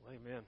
Amen.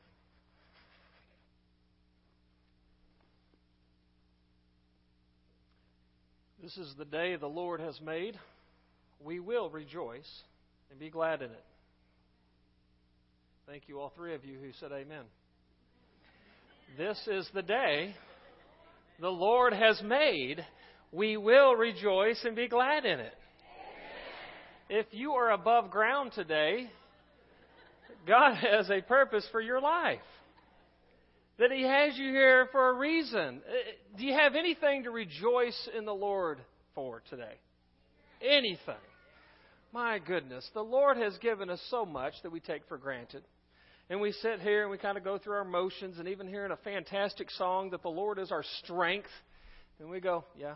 This is the day the Lord has made. We will rejoice and be glad in it. Thank you, all three of you who said amen. This is the day the Lord has made. We will rejoice and be glad in it. If you are above ground today, God has a purpose for your life. That He has you here for a reason. Do you have anything to rejoice in the Lord for today? Anything. My goodness, the Lord has given us so much that we take for granted. And we sit here and we kind of go through our motions, and even hearing a fantastic song that the Lord is our strength. And we go, yeah.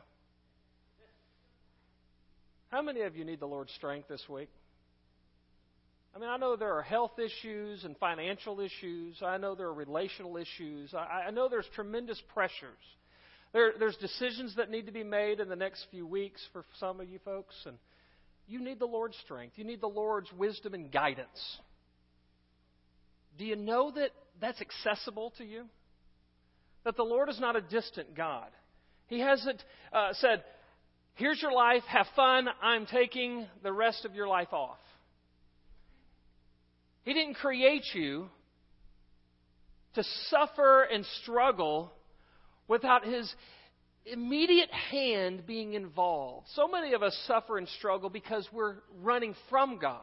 How many of you need the Lord's strength this week? I mean, I know there are health issues and financial issues. I know there are relational issues. I know there's tremendous pressures. There's decisions that need to be made in the next few weeks for some of you folks. And you need the Lord's strength. You need the Lord's wisdom and guidance. Do you know that that's accessible to you? That the Lord is not a distant God. He hasn't said, here's your life, have fun, I'm taking the rest of your life off. He didn't create you to suffer and struggle without His immediate hand being involved. So many of us suffer and struggle because we're running from God.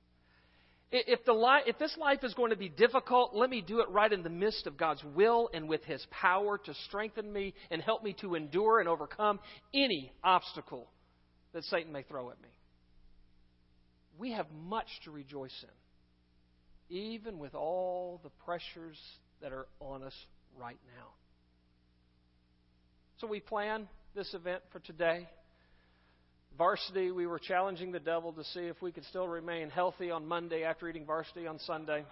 If this life is going to be difficult, let me do it right in the midst of God's will and with His power to strengthen me and help me to endure and overcome any obstacle that Satan may throw at me. We have much to rejoice in, even with all the pressures that are on us right now. So we plan this event for today. Varsity, we were challenging the devil to see if we could still remain healthy on Monday after eating varsity on Sunday.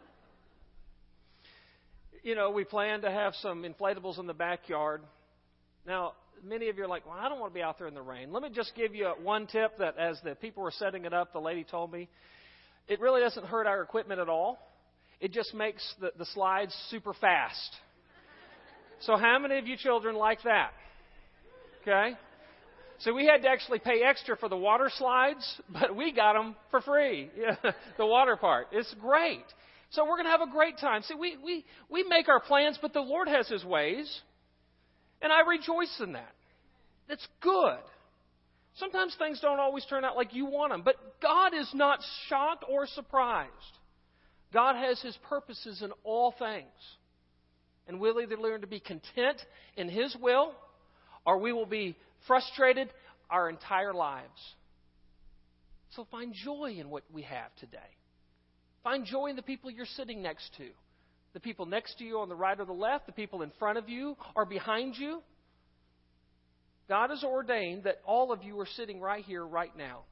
You know, we plan to have some inflatables in the backyard. Now, many of you are like, well, I don't want to be out there in the rain. Let me just give you one tip that as the people were setting it up, the lady told me, it really doesn't hurt our equipment at all. It just makes the slides super fast. So how many of you children like that? Okay? So we had to actually pay extra for the water slides, but we got them for free. Yeah, the water part. It's great. So we're going to have a great time. See, we make our plans, but the Lord has His ways. And I rejoice in that. It's good. Sometimes things don't always turn out like you want them, but God is not shocked or surprised. God has His purposes in all things. And we'll either learn to be content in His will, or we will be frustrated our entire lives. So find joy in what we have today. Find joy in the people you're sitting next to. The people next to you on the right or the left, the people in front of you or behind you. God has ordained that all of you are sitting right here, right now.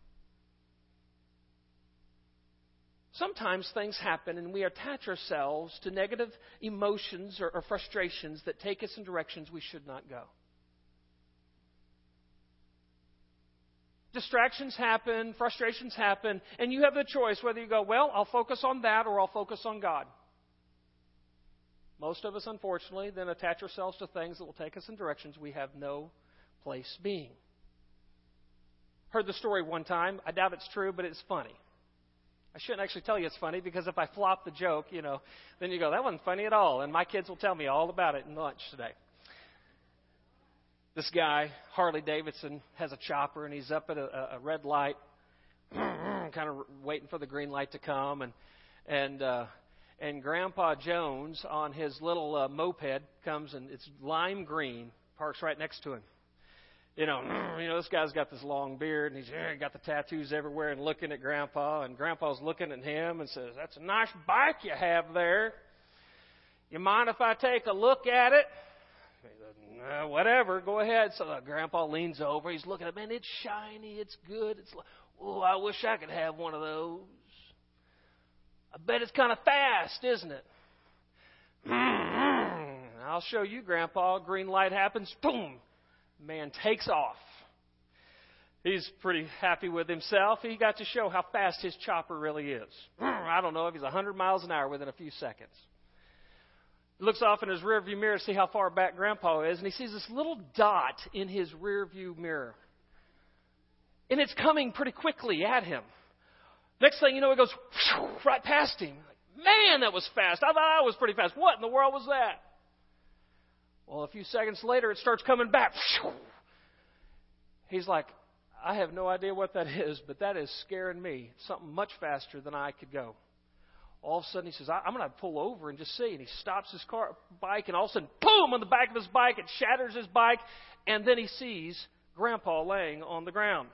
Sometimes things happen and we attach ourselves to negative emotions or frustrations that take us in directions we should not go. Distractions happen, frustrations happen, and you have the choice whether you go, well, I'll focus on that or I'll focus on God. Most of us, unfortunately, then attach ourselves to things that will take us in directions we have no place being. Heard the story one time. I doubt it's true, but it's funny. I shouldn't actually tell you it's funny because if I flop the joke, then you go, that wasn't funny at all. And my kids will tell me all about it in lunch today. This guy, Harley Davidson, has a chopper, and he's up at a red light, kind of waiting for the green light to come. And Grandpa Jones on his little moped comes, and it's lime green, parks right next to him. This guy's got this long beard, and he's got the tattoos everywhere and looking at Grandpa. And Grandpa's looking at him and says, that's a nice bike you have there. You mind if I take a look at it? He said, whatever, go ahead. So Grandpa leans over. He's looking at it. Man, it's shiny. It's good. It's I wish I could have one of those. I bet it's kind of fast, isn't it? I'll show you, Grandpa. Green light happens. Boom. Man takes off. He's pretty happy with himself. He got to show how fast his chopper really is. I don't know if he's 100 miles an hour within a few seconds. He looks off in his rearview mirror to see how far back Grandpa is, and he sees this little dot in his rearview mirror. And it's coming pretty quickly at him. Next thing you know, it goes right past him. Man, that was fast. I thought I was pretty fast. What in the world was that? Well, a few seconds later, it starts coming back. He's like, I have no idea what that is, but that is scaring me. It's something much faster than I could go. All of a sudden, he says, I'm going to pull over and just see. And he stops his bike, and all of a sudden, boom, on the back of his bike, it shatters his bike. And then he sees Grandpa laying on the ground.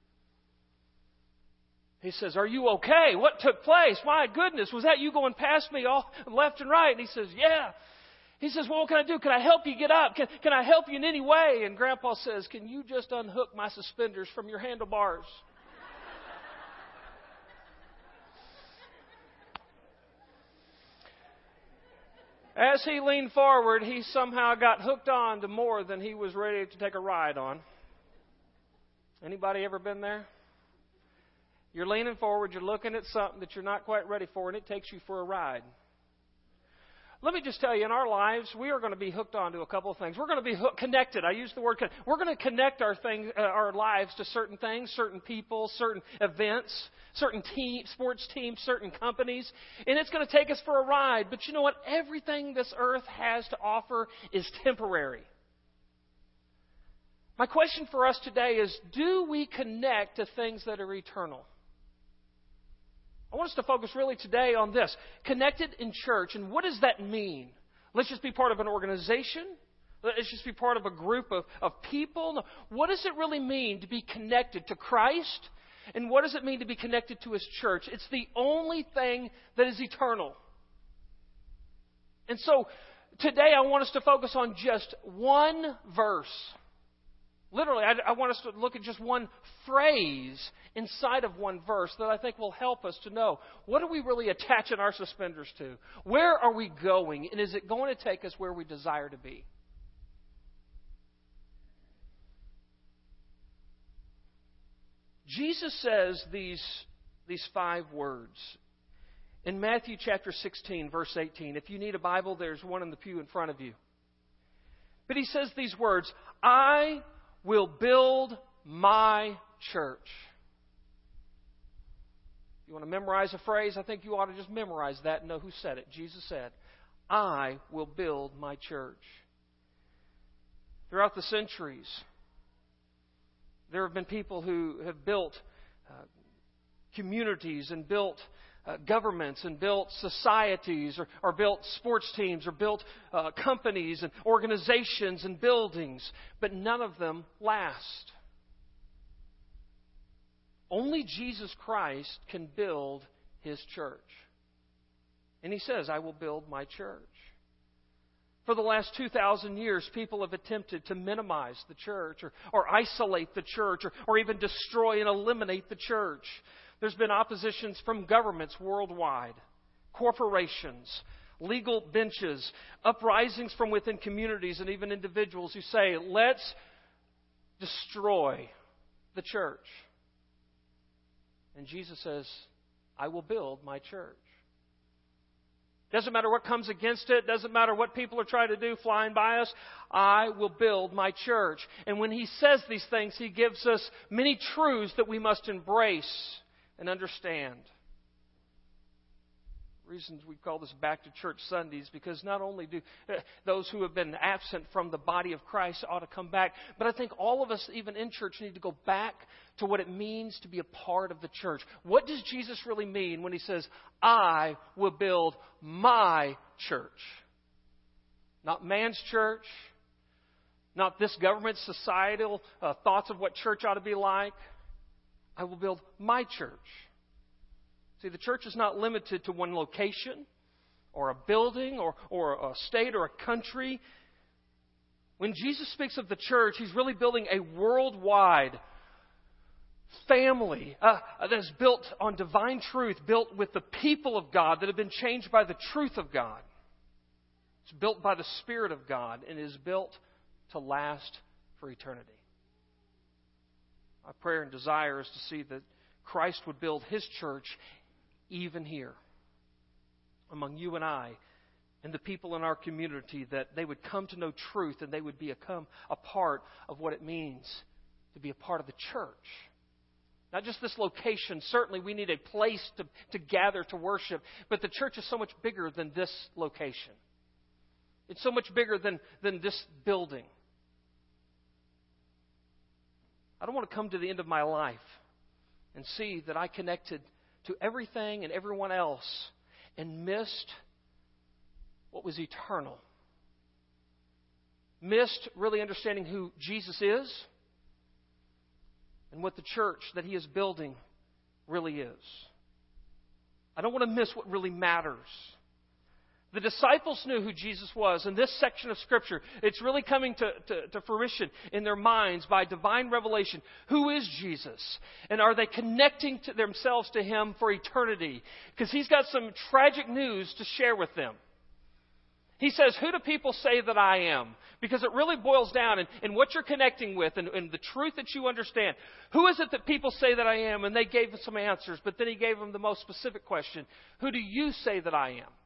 He says, are you okay? What took place? My goodness, was that you going past me all left and right? And he says, yeah. He says, well, what can I do? Can I help you get up? Can I help you in any way? And Grandpa says, can you just unhook my suspenders from your handlebars? As he leaned forward, he somehow got hooked on to more than he was ready to take a ride on. Anybody ever been there? You're leaning forward, you're looking at something that you're not quite ready for, and it takes you for a ride. Let me just tell you, in our lives, we are going to be hooked on to a couple of things. We're going to be connected. I use the word connect. We're going to connect our lives to certain things, certain people, certain events, certain sports teams, certain companies. And it's going to take us for a ride. But you know what? Everything this earth has to offer is temporary. My question for us today is, do we connect to things that are eternal? I want us to focus really today on this. Connected in church. And what does that mean? Let's just be part of an organization? Let's just be part of a group of people? No. What does it really mean to be connected to Christ? And what does it mean to be connected to His church? It's the only thing that is eternal. And so today I want us to focus on just one verse. Literally, I want us to look at just one phrase inside of one verse that I think will help us to know, what are we really attaching our suspenders to? Where are we going? And is it going to take us where we desire to be? Jesus says these 5 words in Matthew chapter 16, verse 18. If you need a Bible, there's one in the pew in front of you. But He says these words, I will build my church. You want to memorize a phrase? I think you ought to just memorize that and know who said it. Jesus said, I will build my church. Throughout the centuries, there have been people who have built communities and built governments and built societies or built sports teams or built companies and organizations and buildings, but none of them last. Only Jesus Christ can build His church. And He says, I will build my church. For the last 2,000 years, people have attempted to minimize the church or isolate the church or even destroy and eliminate the church. There's been oppositions from governments worldwide, corporations, legal benches, uprisings from within communities and even individuals who say, let's destroy the church. And Jesus says, I will build my church. Doesn't matter what comes against it. Doesn't matter what people are trying to do flying by us. I will build my church. And when He says these things, He gives us many truths that we must embrace and understand. Reasons we call this Back to Church Sundays, because not only do those who have been absent from the body of Christ ought to come back, but I think all of us, even in church, need to go back to what it means to be a part of the church. What does Jesus really mean when He says, I will build my church? Not man's church, not this government's societal thoughts of what church ought to be like. I will build my church. See, the church is not limited to one location or a building or a state or a country. When Jesus speaks of the church, He's really building a worldwide family that is built on divine truth, built with the people of God that have been changed by the truth of God. It's built by the Spirit of God and is built to last for eternity. My prayer and desire is to see that Christ would build His church even here, among you and I, and the people in our community, that they would come to know truth and they would become a part of what it means to be a part of the church. Not just this location. Certainly we need a place to gather to worship, but the church is so much bigger than this location. It's so much bigger than this building. I don't want to come to the end of my life and see that I connected to everything and everyone else and missed what was eternal. Missed really understanding who Jesus is and what the church that He is building really is. I don't want to miss what really matters. The disciples knew who Jesus was. In this section of Scripture, it's really coming to fruition in their minds by divine revelation. Who is Jesus? And are they connecting to themselves to Him for eternity? Because He's got some tragic news to share with them. He says, who do people say that I am? Because it really boils down in what you're connecting with and the truth that you understand. Who is it that people say that I am? And they gave some answers, but then He gave them the most specific question. Who do you say that I am?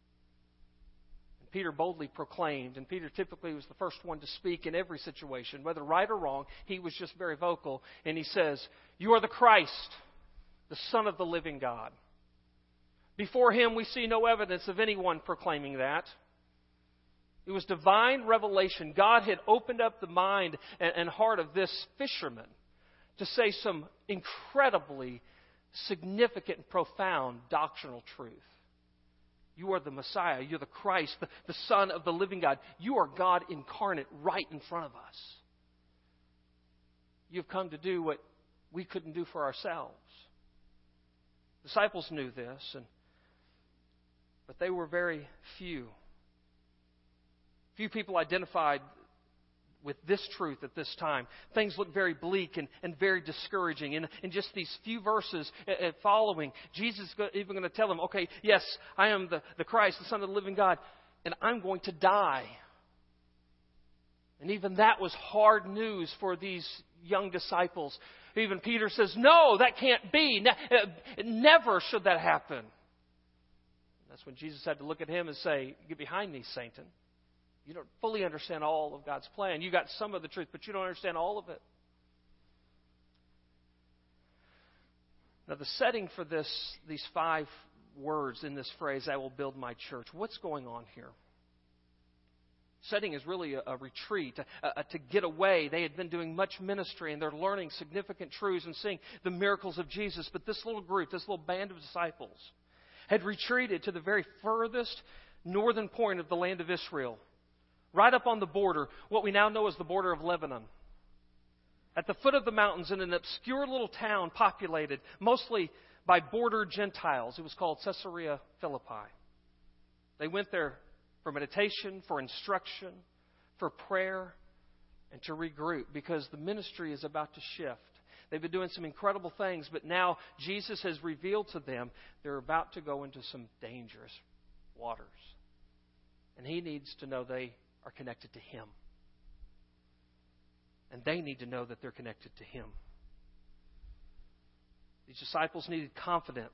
Peter boldly proclaimed, and Peter typically was the first one to speak in every situation, whether right or wrong. He was just very vocal, and he says, "You are the Christ, the Son of the living God." Before Him, we see no evidence of anyone proclaiming that. It was divine revelation. God had opened up the mind and heart of this fisherman to say some incredibly significant and profound doctrinal truth. You are the Messiah. You're the Christ, the Son of the living God. You are God incarnate right in front of us. You've come to do what we couldn't do for ourselves. Disciples knew this, but they were very few. Few people identified with this truth at this time. Things look very bleak and very discouraging. And in just these few verses following, Jesus is even going to tell them, okay, yes, I am the Christ, the Son of the living God, and I'm going to die. And even that was hard news for these young disciples. Even Peter says, no, that can't be. Never should that happen. That's when Jesus had to look at him and say, get behind me, Satan. You don't fully understand all of God's plan. You got some of the truth, but you don't understand all of it. Now, the setting for these 5 words in this phrase, I will build my church, what's going on here? Setting is really a retreat, to get away. They had been doing much ministry, and they're learning significant truths and seeing the miracles of Jesus. But this little group, this little band of disciples, had retreated to the very furthest northern point of the land of Israel, right up on the border, what we now know as the border of Lebanon. At the foot of the mountains in an obscure little town populated mostly by border Gentiles. It was called Caesarea Philippi. They went there for meditation, for instruction, for prayer, and to regroup because the ministry is about to shift. They've been doing some incredible things, but now Jesus has revealed to them they're about to go into some dangerous waters. And He needs to know they are connected to Him. And they need to know that they're connected to Him. These disciples needed confidence.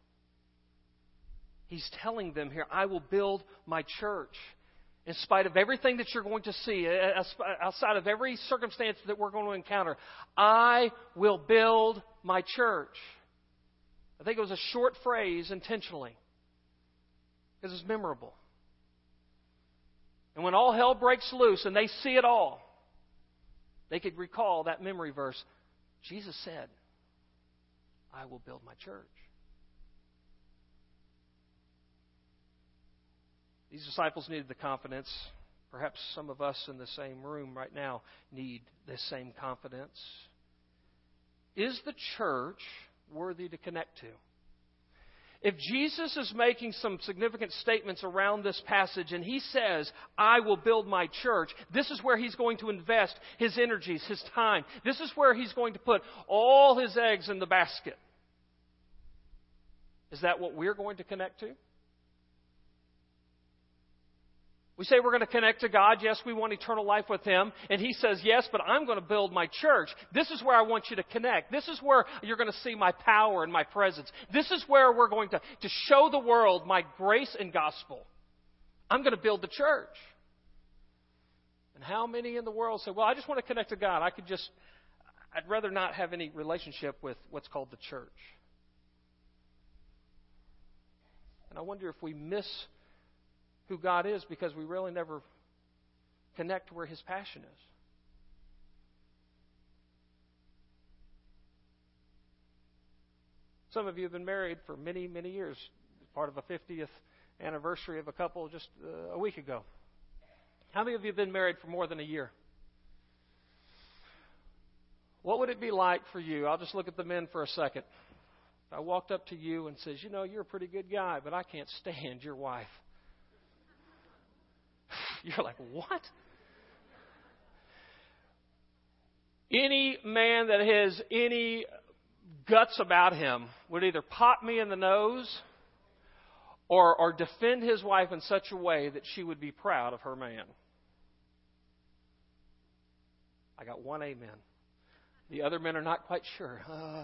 He's telling them here, I will build my church. In spite of everything that you're going to see, outside of every circumstance that we're going to encounter, I will build my church. I think it was a short phrase intentionally, because it's memorable. And when all hell breaks loose and they see it all, they could recall that memory verse. Jesus said, I will build my church. These disciples needed the confidence. Perhaps some of us in the same room right now need this same confidence. Is the church worthy to connect to? If Jesus is making some significant statements around this passage and He says, I will build my church, this is where He's going to invest His energies, His time. This is where He's going to put all His eggs in the basket. Is that what we're going to connect to? We say we're going to connect to God. Yes, we want eternal life with Him. And He says, yes, but I'm going to build my church. This is where I want you to connect. This is where you're going to see my power and my presence. This is where we're going to show the world my grace and gospel. I'm going to build the church. And how many in the world say, well, I just want to connect to God. I'd rather not have any relationship with what's called the church. And I wonder if we miss who God is because we really never connect where His passion is. Some of you have been married for many, many years. Part of a 50th anniversary of a couple just a week ago. How many of you have been married for more than a year? What would it be like for you? I'll just look at the men for a second. If I walked up to you and says, you know, you're a pretty good guy, but I can't stand your wife. You're like, what? Any man that has any guts about him would either pop me in the nose or defend his wife in such a way that she would be proud of her man. I got one amen. The other men are not quite sure.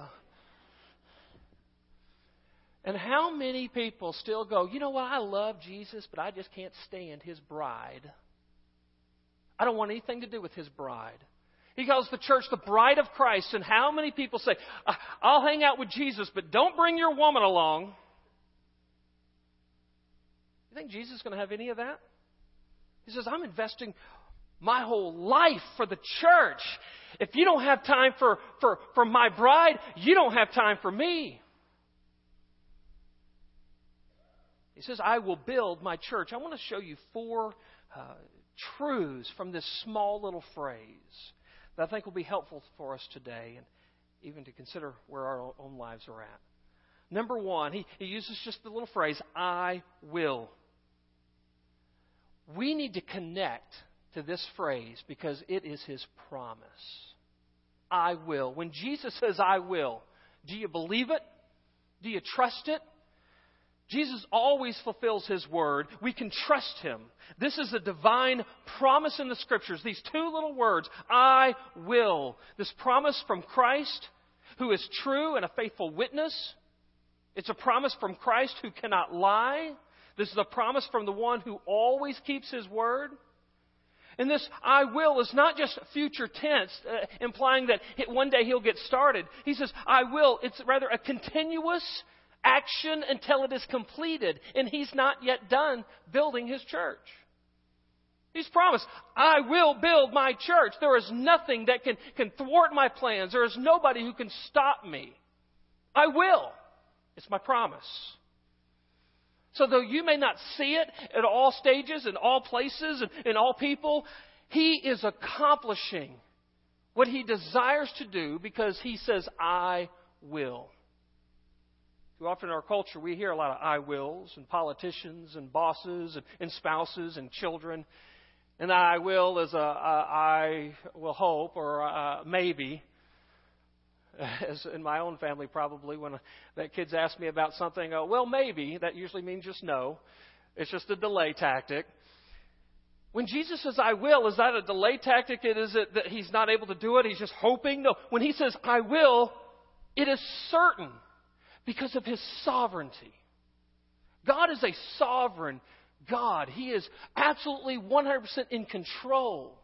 And how many people still go, you know what, I love Jesus, but I just can't stand His bride. I don't want anything to do with His bride. He calls the church the bride of Christ. And how many people say, I'll hang out with Jesus, but don't bring your woman along. You think Jesus is going to have any of that? He says, I'm investing my whole life for the church. If you don't have time for my bride, you don't have time for me. He says, I will build my church. I want to show you 4 truths from this small little phrase that I think will be helpful for us today and even to consider where our own lives are at. Number 1, he uses just the little phrase, I will. We need to connect to this phrase because it is His promise. I will. When Jesus says, I will, do you believe it? Do you trust it? Jesus always fulfills His word. We can trust Him. This is a divine promise in the Scriptures. These 2 little words, I will. This promise from Christ, who is true and a faithful witness. It's a promise from Christ who cannot lie. This is a promise from the one who always keeps His word. And this I will is not just future tense, implying that one day He'll get started. He says, I will. It's rather a continuous action until it is completed. And He's not yet done building His church. He's promised, I will build my church. There is nothing that can thwart my plans. There is nobody who can stop me. I will. It's my promise. So though you may not see it at all stages, in all places, and in all people, He is accomplishing what He desires to do because He says, I will. Too often in our culture, we hear a lot of I wills and politicians and bosses and spouses and children. And I will is I will hope or maybe. As in my own family, probably, when that kids ask me about something, well, maybe, that usually means just no. It's just a delay tactic. When Jesus says, I will, is that a delay tactic? Is it that He's not able to do it? He's just hoping? No. When He says, I will, it is certain because of His sovereignty. God is a sovereign God. He is absolutely 100% in control.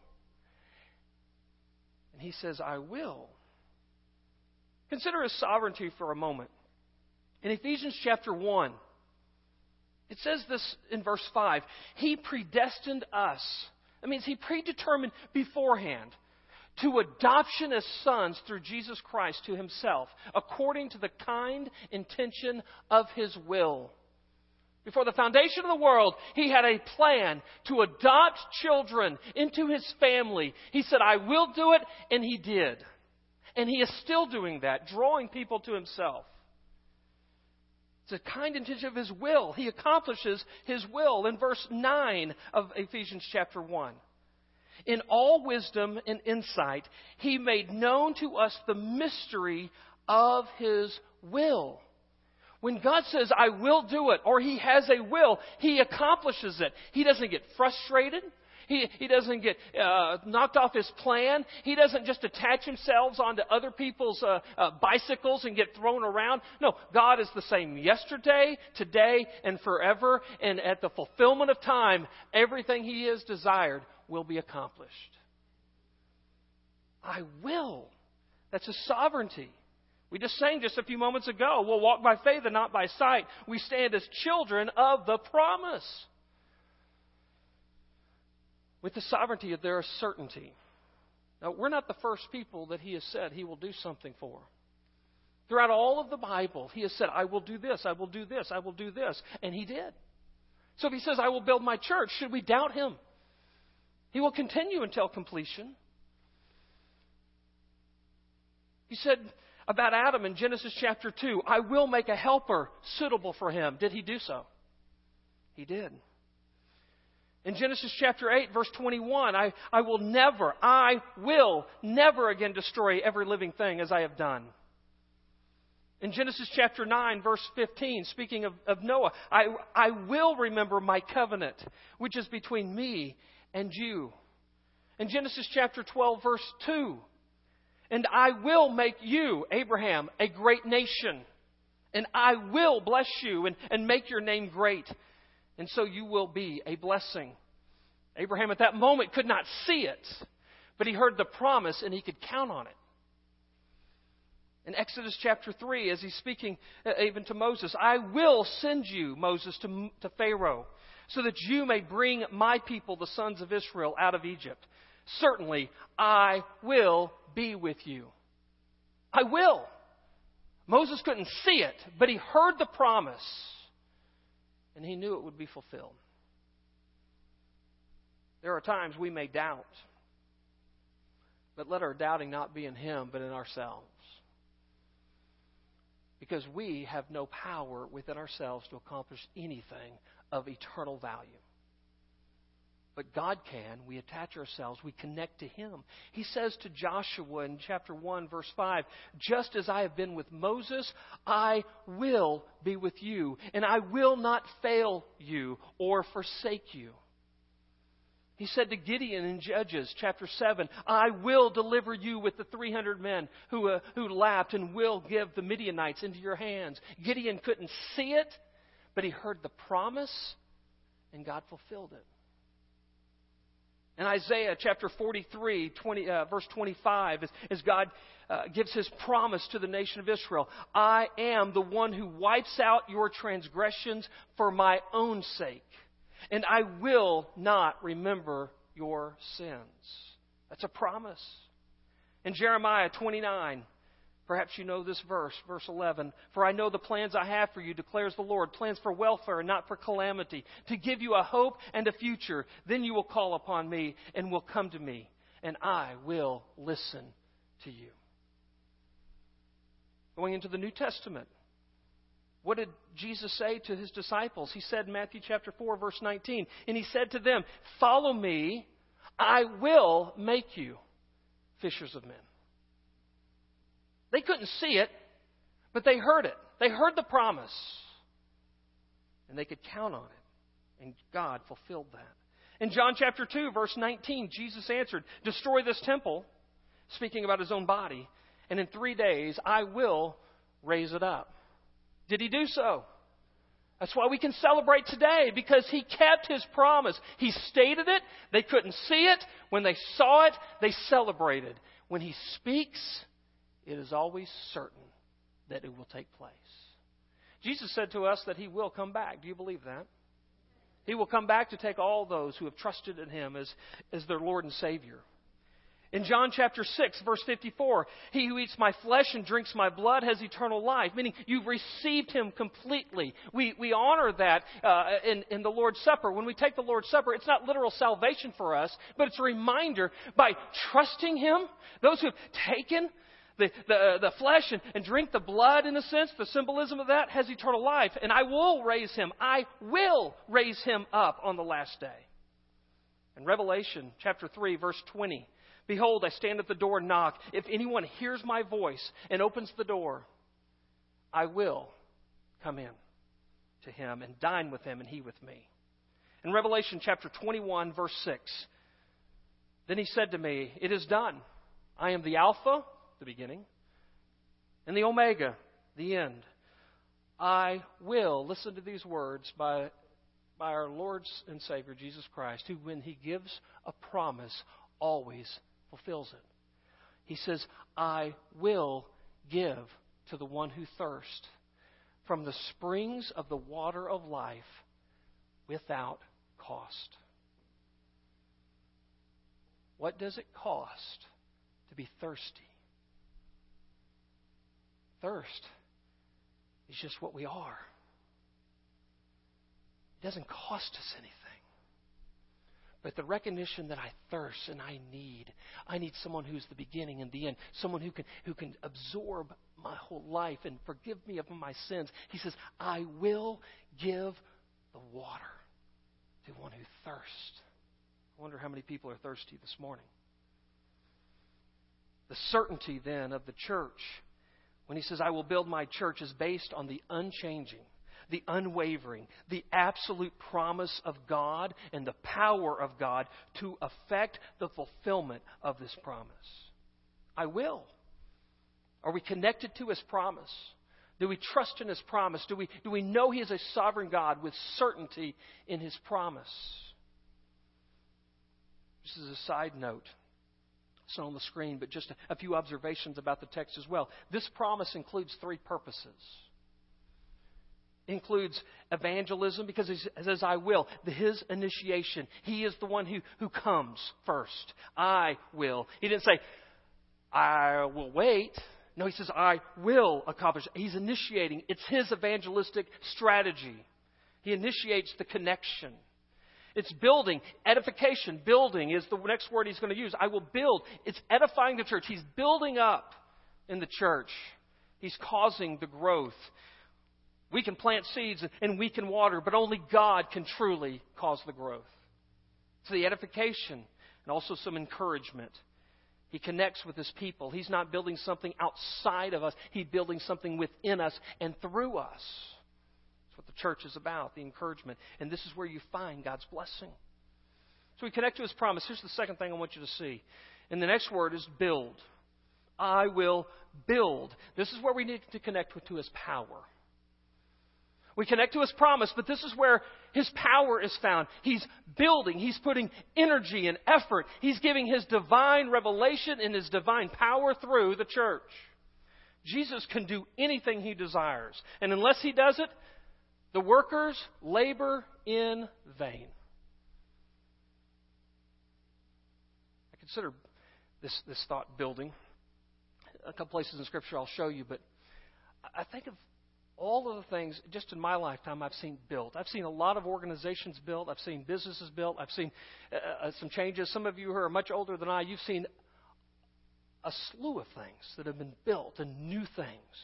And He says, I will. Consider His sovereignty for a moment. In Ephesians chapter 1, it says this in verse 5. He predestined us. That means He predetermined beforehand to adoption as sons through Jesus Christ to Himself, according to the kind intention of His will. Before the foundation of the world, He had a plan to adopt children into His family. He said, I will do it, and He did. And He is still doing that, drawing people to Himself. It's a kind intention of His will. He accomplishes His will. In verse 9 of Ephesians chapter 1. In all wisdom and insight, He made known to us the mystery of His will, When God says, I will do it, or He has a will, He accomplishes it. He doesn't get frustrated. He doesn't get knocked off his plan. He doesn't just attach himself onto other people's bicycles and get thrown around. No, God is the same yesterday, today, and forever. And at the fulfillment of time, everything He has desired will be accomplished. I will. That's His sovereignty. We just sang just a few moments ago, we'll walk by faith and not by sight. We stand as children of the promise. With the sovereignty, there is certainty. Now, we're not the first people that He has said He will do something for. Throughout all of the Bible, He has said, I will do this, I will do this, I will do this. And He did. So if He says, I will build my church, should we doubt Him? He will continue until completion. He said about Adam in Genesis chapter 2, I will make a helper suitable for him. Did He do so? He did. In Genesis chapter 8, verse 21, I will never again destroy every living thing as I have done. In Genesis chapter 9, verse 15, speaking of Noah, I will remember my covenant, which is between me and you. In Genesis chapter 12, verse 2, and I will make you, Abraham, a great nation, and I will bless you and make your name great. And so you will be a blessing. Abraham at that moment could not see it, but he heard the promise and he could count on it. In Exodus chapter 3, as he's speaking even to Moses, I will send you, Moses, to Pharaoh, so that you may bring my people, the sons of Israel, out of Egypt. Certainly, I will be with you. I will. Moses couldn't see it, but he heard the promise. And he knew it would be fulfilled. There are times we may doubt. But let our doubting not be in Him, but in ourselves. Because we have no power within ourselves to accomplish anything of eternal value. But God can. We attach ourselves. We connect to Him. He says to Joshua in chapter 1, verse 5, just as I have been with Moses, I will be with you. And I will not fail you or forsake you. He said to Gideon in Judges chapter 7, I will deliver you with the 300 men who lapped and will give the Midianites into your hands. Gideon couldn't see it, but he heard the promise and God fulfilled it. In Isaiah chapter 43, verse 25, as God gives His promise to the nation of Israel, I am the one who wipes out your transgressions for my own sake, and I will not remember your sins. That's a promise. In Jeremiah 29, perhaps you know this verse, verse 11. For I know the plans I have for you, declares the Lord, plans for welfare and not for calamity, to give you a hope and a future. Then you will call upon me and will come to me, and I will listen to you. Going into the New Testament, what did Jesus say to His disciples? He said in Matthew chapter 4, verse 19, and He said to them, follow me, I will make you fishers of men. They couldn't see it, but they heard it. They heard the promise. And they could count on it. And God fulfilled that. In John chapter 2, verse 19, Jesus answered, destroy this temple, speaking about His own body, and in 3 days I will raise it up. Did He do so? That's why we can celebrate today, because He kept His promise. He stated it. They couldn't see it. When they saw it, they celebrated. When He speaks, it is always certain that it will take place. Jesus said to us that He will come back. Do you believe that? He will come back to take all those who have trusted in Him as their Lord and Savior. In John chapter 6, verse 54, he who eats my flesh and drinks my blood has eternal life, meaning you've received Him completely. We honor that in the Lord's Supper. When we take the Lord's Supper, it's not literal salvation for us, but it's a reminder by trusting Him, those who have taken the flesh and drink the blood, in a sense, the symbolism of that has eternal life. And I will raise him. I will raise him up on the last day. In Revelation chapter 3, verse 20, behold, I stand at the door and knock. If anyone hears my voice and opens the door, I will come in to him and dine with him and he with me. In Revelation chapter 21, verse 6, then he said to me, it is done. I am the Alpha, the beginning, and the Omega, the end. I will, listen to these words by our Lord and Savior, Jesus Christ, who, when he gives a promise, always fulfills it. He says, I will give to the one who thirsts from the springs of the water of life without cost. What does it cost to be thirsty? Thirst is just what we are. It doesn't cost us anything. But the recognition that I thirst and I need someone who's the beginning and the end, someone who can absorb my whole life and forgive me of my sins. He says, I will give the water to one who thirsts. I wonder how many people are thirsty this morning. The certainty then of the church, when he says, I will build my church, is based on the unchanging, the unwavering, the absolute promise of God and the power of God to effect the fulfillment of this promise. I will. Are we connected to his promise? Do we trust in his promise? Do we know he is a sovereign God with certainty in his promise? This is a side note. It's not on the screen, but just a few observations about the text as well. This promise includes three purposes. It includes evangelism, because he says, I will. His initiation. He is the one who comes first. I will. He didn't say, I will wait. No, he says, I will accomplish. He's initiating. It's his evangelistic strategy. He initiates the connection. It's building, edification. Building is the next word he's going to use. I will build. It's edifying the church. He's building up in the church. He's causing the growth. We can plant seeds and we can water, but only God can truly cause the growth. It's the edification and also some encouragement. He connects with his people. He's not building something outside of us. He's building something within us and through us. That's what the church is about, the encouragement. And this is where you find God's blessing. So we connect to his promise. Here's the second thing I want you to see. And the next word is build. I will build. This is where we need to connect to his power. We connect to his promise, but this is where his power is found. He's building. He's putting energy and effort. He's giving his divine revelation and his divine power through the church. Jesus can do anything he desires. And unless he does it, the workers labor in vain. I consider this thought building. A couple places in Scripture I'll show you, but I think of all of the things, just in my lifetime, I've seen built. I've seen a lot of organizations built. I've seen businesses built. I've seen some changes. Some of you who are much older than I, you've seen a slew of things that have been built and new things.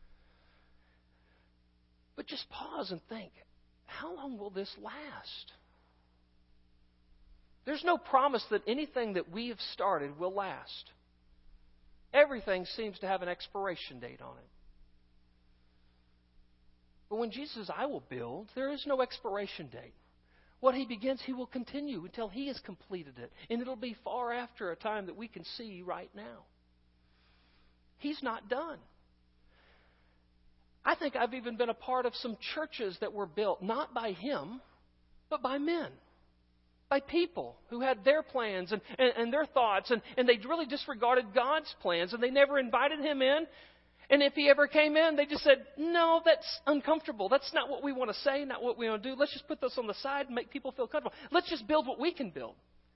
But just pause and think, how long will this last? There's no promise that anything that we have started will last. Everything seems to have an expiration date on it. But when Jesus says, I will build, there is no expiration date. What he begins, he will continue until he has completed it. And it'll be far after a time that we can see right now. He's not done. I think I've even been a part of some churches that were built, not by him, but by men. By people who had their plans and their thoughts, and they really disregarded God's plans, and they never invited him in. And if he ever came in, they just said, no, that's uncomfortable. That's not what we want to say, not what we want to do. Let's just put this on the side and make people feel comfortable. Let's just build what we can build.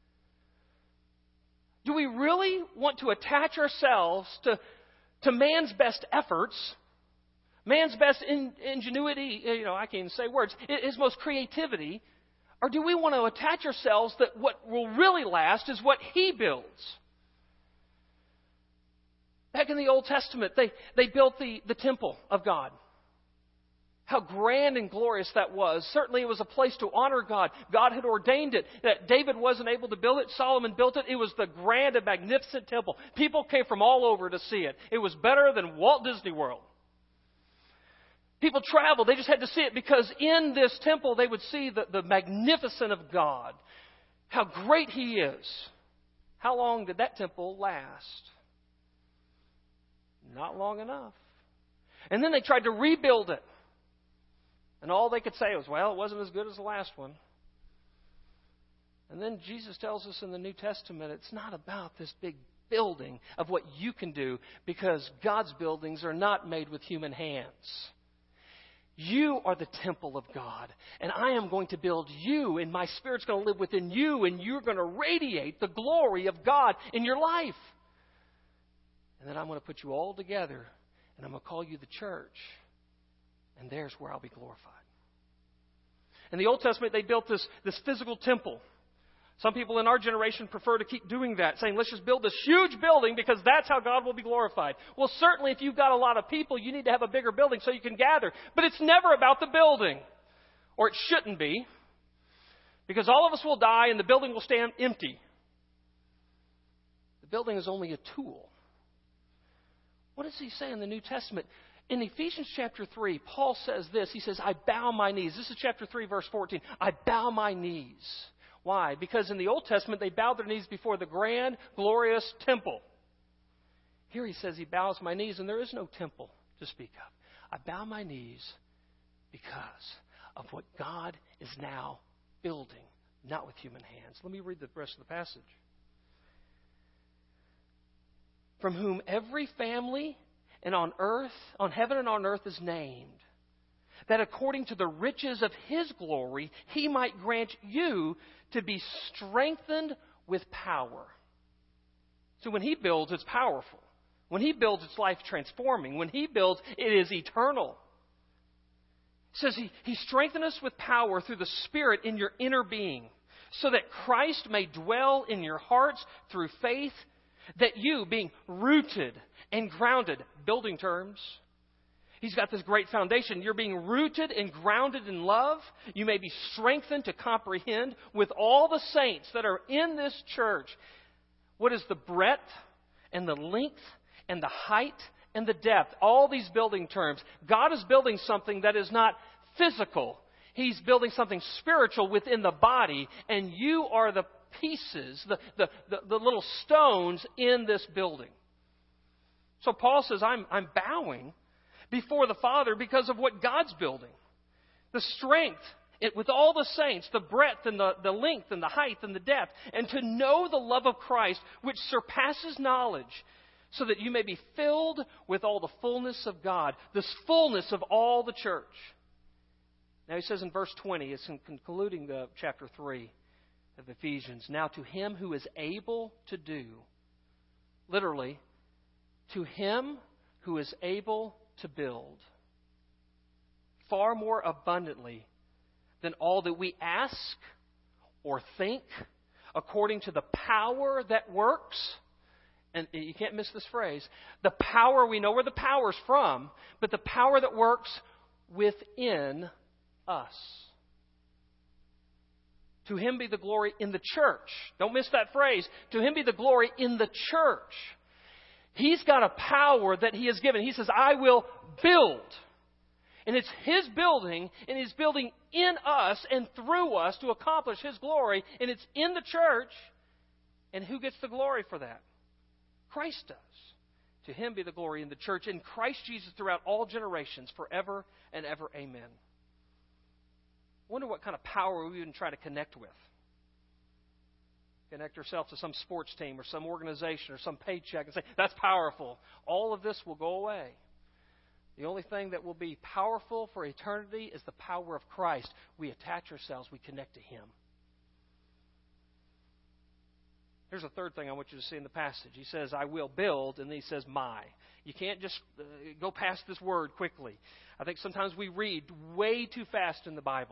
Do we really want to attach ourselves to man's best efforts, man's best ingenuity, I can't even say words, his most creativity, or do we want to attach ourselves that what will really last is what he builds? Back in the Old Testament, they built the temple of God. How grand and glorious that was. Certainly it was a place to honor God. God had ordained it. That David wasn't able to build it. Solomon built it. It was the grand and magnificent temple. People came from all over to see it. It was better than Walt Disney World. People traveled. They just had to see it because in this temple they would see the magnificence of God. How great He is. How long did that temple last? Not long enough. And then they tried to rebuild it. And all they could say was, well, it wasn't as good as the last one. And then Jesus tells us in the New Testament, it's not about this big building of what you can do, because God's buildings are not made with human hands. You are the temple of God, and I am going to build you, and my Spirit's going to live within you, and you're going to radiate the glory of God in your life. And then I'm going to put you all together, and I'm going to call you the church, and there's where I'll be glorified. In the Old Testament, they built this physical temple. Some people in our generation prefer to keep doing that, saying, let's just build this huge building because that's how God will be glorified. Well, certainly if you've got a lot of people, you need to have a bigger building so you can gather. But it's never about the building. Or it shouldn't be. Because all of us will die and the building will stand empty. The building is only a tool. What does he say in the New Testament? In Ephesians chapter 3, Paul says this. He says, I bow my knees. This is chapter 3, verse 14. I bow my knees. Why? Because in the Old Testament, they bowed their knees before the grand, glorious temple. Here he says he bows my knees, and there is no temple to speak of. I bow my knees because of what God is now building, not with human hands. Let me read the rest of the passage. From whom every family and on earth, on heaven and on earth is named, that according to the riches of His glory, He might grant you to be strengthened with power. So when He builds, it's powerful. When He builds, it's life transforming. When He builds, it is eternal. It says He strengthened us with power through the Spirit in your inner being, so that Christ may dwell in your hearts through faith, that you, being rooted and grounded, building terms, He's got this great foundation. You're being rooted and grounded in love. You may be strengthened to comprehend with all the saints that are in this church what is the breadth and the length and the height and the depth. All these building terms. God is building something that is not physical. He's building something spiritual within the body, and you are the pieces, the little stones in this building. So Paul says, I'm bowing before the Father because of what God's building. The strength, with all the saints, the breadth and the length and the height and the depth, and to know the love of Christ, which surpasses knowledge, so that you may be filled with all the fullness of God, this fullness of all the church. Now he says in verse 20, it's concluding the chapter 3 of Ephesians, now to Him who is able to do, literally, to Him who is able to build far more abundantly than all that we ask or think, according to the power that works. And you can't miss this phrase. The power, we know where the power's from, but the power that works within us. To Him be the glory in the church. Don't miss that phrase. To Him be the glory in the church. He's got a power that He has given. He says, I will build. And it's His building, and He's building in us and through us to accomplish His glory. And it's in the church. And who gets the glory for that? Christ does. To Him be the glory in the church, in Christ Jesus throughout all generations, forever and ever. Amen. I wonder what kind of power we even try to connect with. Connect yourself to some sports team or some organization or some paycheck and say, that's powerful. All of this will go away. The only thing that will be powerful for eternity is the power of Christ. We attach ourselves, we connect to Him. Here's a third thing I want you to see in the passage. He says, I will build, and then he says, my. You can't just go past this word quickly. I think sometimes we read way too fast in the Bible.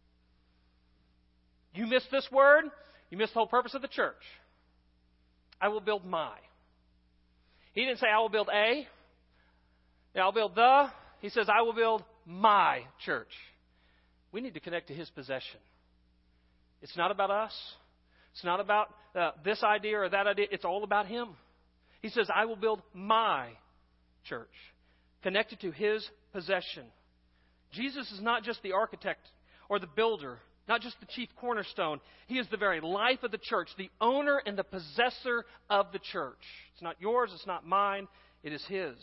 You miss this word, you miss the whole purpose of the church. I will build my. He didn't say, I will build a. I'll build the. He says, I will build my church. We need to connect to His possession. It's not about us. It's not about this idea or that idea. It's all about Him. He says, I will build my church. Connected to His possession. Jesus is not just the architect or the builder, not just the chief cornerstone. He is the very life of the church, the owner and the possessor of the church. It's not yours, it's not mine, it is His.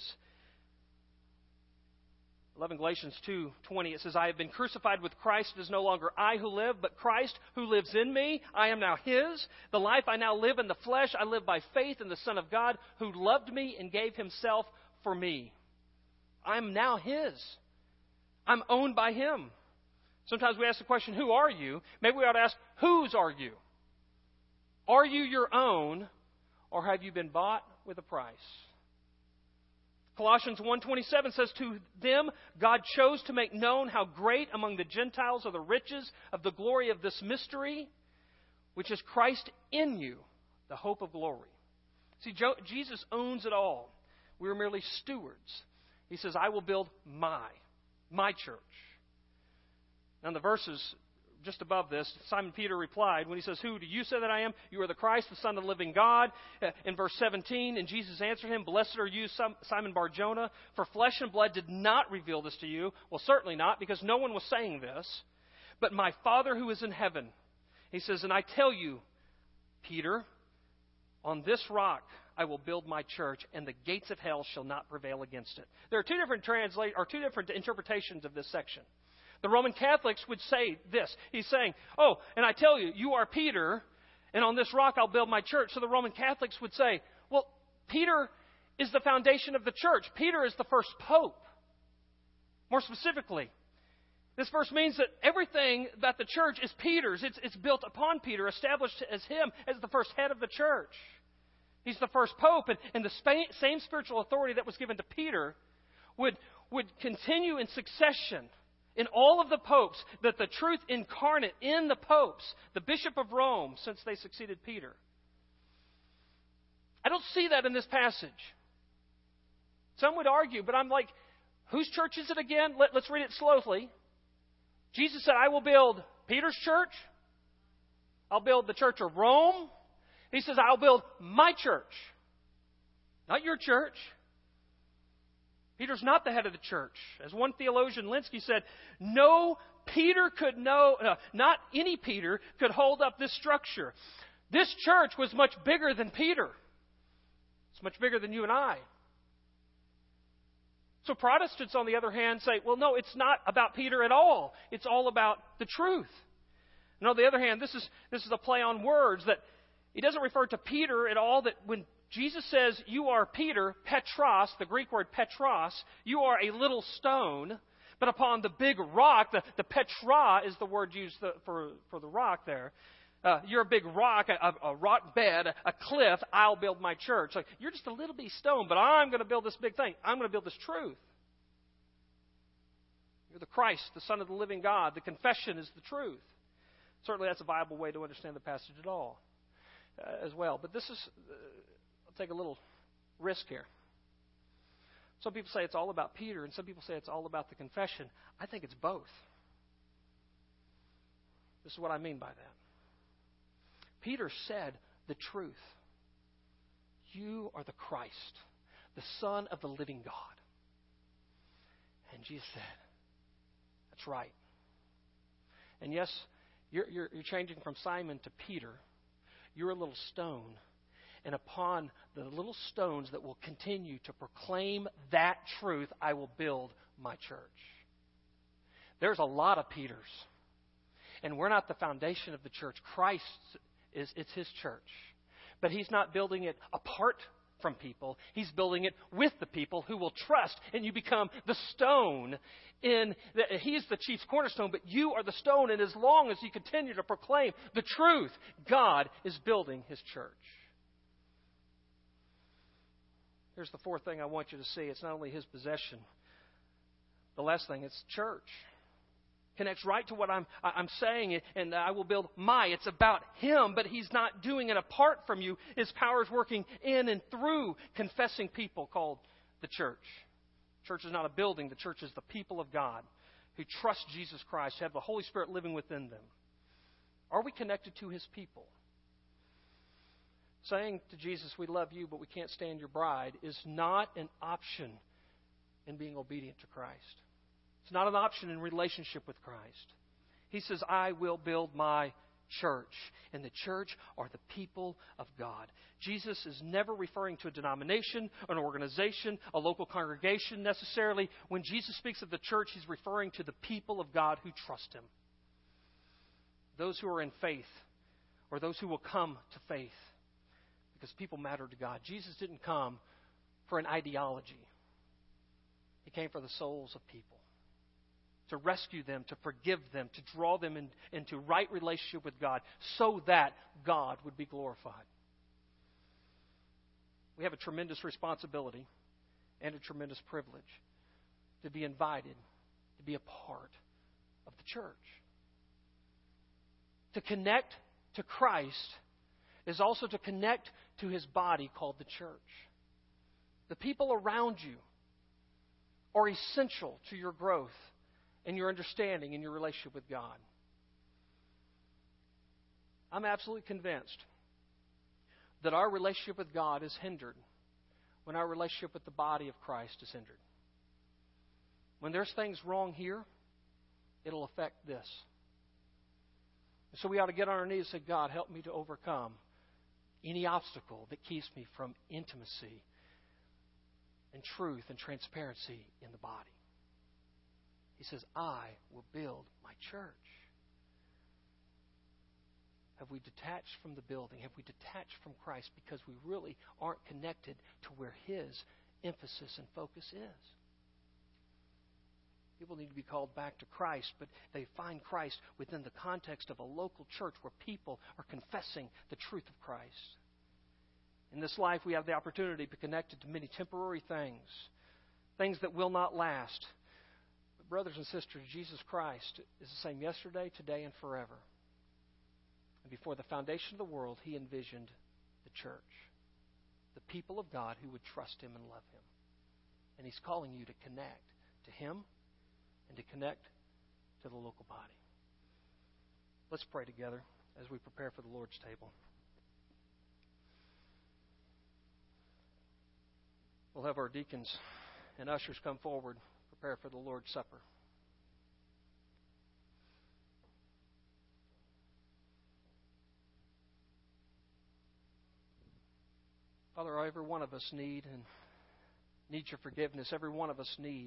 I love in Galatians 2:20, it says, I have been crucified with Christ. It is no longer I who live, but Christ who lives in me. I am now His. The life I now live in the flesh, I live by faith in the Son of God who loved me and gave Himself for me. I am now His. I'm owned by Him. Sometimes we ask the question, who are you? Maybe we ought to ask, whose are you? Are you your own, or have you been bought with a price? Colossians 1:27 says, to them God chose to make known how great among the Gentiles are the riches of the glory of this mystery, which is Christ in you, the hope of glory. See, Jesus owns it all. We are merely stewards. He says, I will build my church. Now in the verses just above this, Simon Peter replied when he says, who do you say that I am? You are the Christ, the Son of the living God. In verse 17, and Jesus answered him, blessed are you, Simon Bar-Jonah, for flesh and blood did not reveal this to you. Well, certainly not, because no one was saying this, but my Father who is in heaven. He says, and I tell you, Peter, on this rock I will build my church, and the gates of hell shall not prevail against it. There are two different interpretations of this section. The Roman Catholics would say this. He's saying, oh, and I tell you, you are Peter, and on this rock I'll build my church. So the Roman Catholics would say, well, Peter is the foundation of the church. Peter is the first pope. More specifically, this verse means that everything about the church is Peter's. It's built upon Peter, established as him as the first head of the church. He's the first pope, and the same spiritual authority that was given to Peter would continue in succession in all of the popes, that the truth incarnate in the popes, the Bishop of Rome, since they succeeded Peter. I don't see that in this passage. Some would argue, but I'm like, whose church is it again? Let's read it slowly. Jesus said, I will build Peter's church. I'll build the church of Rome. He says, I'll build my church. Not your church. Peter's not the head of the church. As one theologian, Linsky, said, not any Peter could hold up this structure. This church was much bigger than Peter. It's much bigger than you and I. So Protestants, on the other hand, say, well, no, it's not about Peter at all. It's all about the truth. And on the other hand, this is a play on words, that he doesn't refer to Peter at all, that when Jesus says, you are Peter, Petros, the Greek word Petros, you are a little stone, but upon the big rock, the Petra is the word used for the rock there. You're a big rock, a rock bed, a cliff, I'll build my church. Like, you're just a little bitty stone, but I'm going to build this big thing. I'm going to build this truth. You're the Christ, the Son of the living God. The confession is the truth. Certainly that's a viable way to understand the passage at all as well. But this is... I'll take a little risk here. Some people say it's all about Peter, and some people say it's all about the confession. I think it's both. This is what I mean by that. Peter said the truth. You are the Christ, the Son of the living God. And Jesus said, that's right. And yes, you're changing from Simon to Peter. You're a little stone. And upon the little stones that will continue to proclaim that truth, I will build my church. There's a lot of Peters. And we're not the foundation of the church. Christ it's His church. But He's not building it apart from people. He's building it with the people who will trust. And you become the stone. He's the chief cornerstone, but you are the stone. And as long as you continue to proclaim the truth, God is building His church. Here's the fourth thing I want you to see. It's not only His possession. The last thing, it's church. Connects right to what I'm saying, and I will build my. It's about Him, but He's not doing it apart from you. His power is working in and through confessing people called the church. Church is not a building. The church is the people of God who trust Jesus Christ, who have the Holy Spirit living within them. Are we connected to His people? Saying to Jesus, we love you, but we can't stand your bride, is not an option in being obedient to Christ. It's not an option in relationship with Christ. He says, I will build my church. And the church are the people of God. Jesus is never referring to a denomination, an organization, a local congregation necessarily. When Jesus speaks of the church, He's referring to the people of God who trust Him. Those who are in faith, or those who will come to faith. Because people matter to God. Jesus didn't come for an ideology. He came for the souls of people. To rescue them, to forgive them, to draw them into right relationship with God so that God would be glorified. We have a tremendous responsibility and a tremendous privilege to be invited, to be a part of the church. To connect to Christ is also to connect to His body called the church. The people around you are essential to your growth and your understanding and your relationship with God. I'm absolutely convinced that our relationship with God is hindered when our relationship with the body of Christ is hindered. When there's things wrong here, it'll affect this. So we ought to get on our knees and say, God, help me to overcome any obstacle that keeps me from intimacy and truth and transparency in the body. He says, I will build my church. Have we detached from the building? Have we detached from Christ because we really aren't connected to where His emphasis and focus is? People need to be called back to Christ, but they find Christ within the context of a local church where people are confessing the truth of Christ. In this life, we have the opportunity to be connected to many temporary things, things that will not last. But brothers and sisters, Jesus Christ is the same yesterday, today, and forever. And before the foundation of the world, He envisioned the church, the people of God who would trust Him and love Him. And He's calling you to connect to Him and to connect to the local body. Let's pray together as we prepare for the Lord's table. We'll have our deacons and ushers come forward, prepare for the Lord's Supper. Father, every one of us need your forgiveness. Every one of us need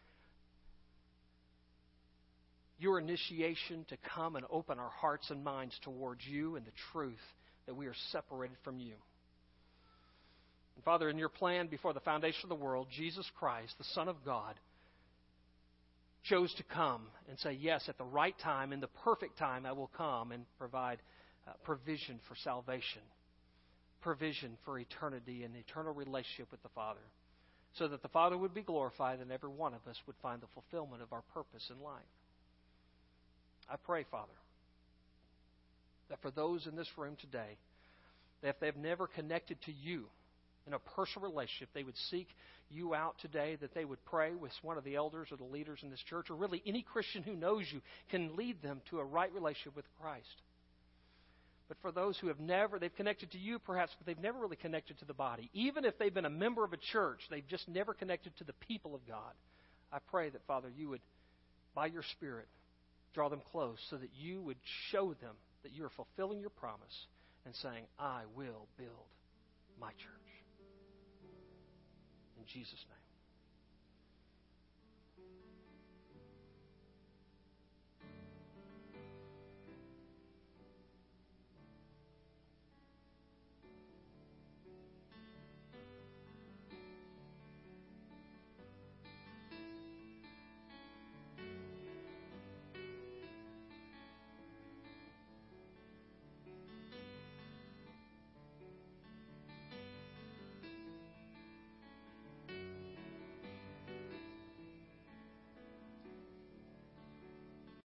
your initiation to come and open our hearts and minds towards you and the truth that we are separated from you. And Father, in your plan before the foundation of the world, Jesus Christ, the Son of God, chose to come and say, yes, at the right time, in the perfect time, I will come and provide provision for salvation, provision for eternity and eternal relationship with the Father, so that the Father would be glorified and every one of us would find the fulfillment of our purpose in life. I pray, Father, that for those in this room today, that if they've never connected to you in a personal relationship, they would seek you out today, that they would pray with one of the elders or the leaders in this church, or really any Christian who knows you can lead them to a right relationship with Christ. But for those who they've connected to you perhaps, but they've never really connected to the body. Even if they've been a member of a church, they've just never connected to the people of God. I pray that, Father, you would, by your Spirit, draw them close so that you would show them that you are fulfilling your promise and saying, I will build my church. In Jesus' name.